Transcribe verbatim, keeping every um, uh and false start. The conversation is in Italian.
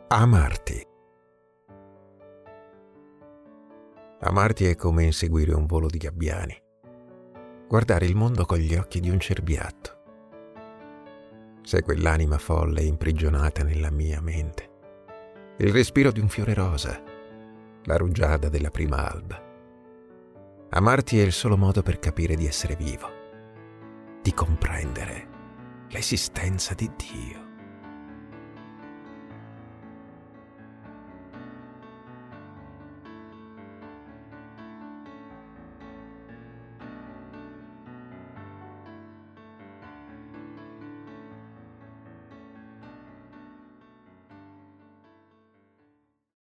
Amarti. Amarti è come inseguire un volo di gabbiani, guardare il mondo con gli occhi di un cerbiatto. Sei quell'anima folle imprigionata nella mia mente, il respiro di un fiore rosa, la rugiada della prima alba. Amarti è il solo modo per capire di essere vivo, di comprendere l'esistenza di Dio.